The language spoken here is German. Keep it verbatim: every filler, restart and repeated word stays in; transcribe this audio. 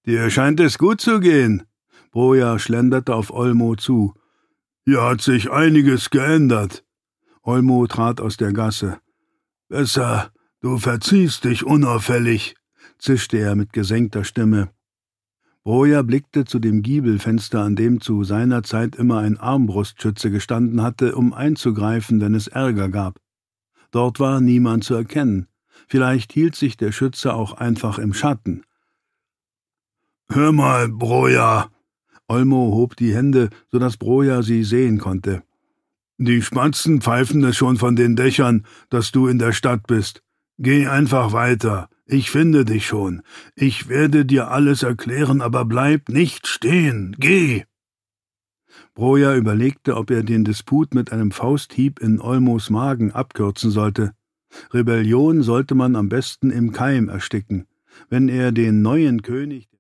»Dir scheint es gut zu gehen.« Broja schlenderte auf Olmo zu. »Hier hat sich einiges geändert.« Olmo trat aus der Gasse. »Besser, du verziehst dich unauffällig«, zischte er mit gesenkter Stimme. Broja blickte zu dem Giebelfenster, an dem zu seiner Zeit immer ein Armbrustschütze gestanden hatte, um einzugreifen, wenn es Ärger gab. Dort war niemand zu erkennen. Vielleicht hielt sich der Schütze auch einfach im Schatten. »Hör mal, Broja!« Olmo hob die Hände, so dass Broja sie sehen konnte. »Die Spatzen pfeifen es schon von den Dächern, dass du in der Stadt bist. Geh einfach weiter. Ich finde dich schon. Ich werde dir alles erklären, aber bleib nicht stehen. Geh!« Broja überlegte, ob er den Disput mit einem Fausthieb in Olmos Magen abkürzen sollte. Rebellion sollte man am besten im Keim ersticken. Wenn er den neuen König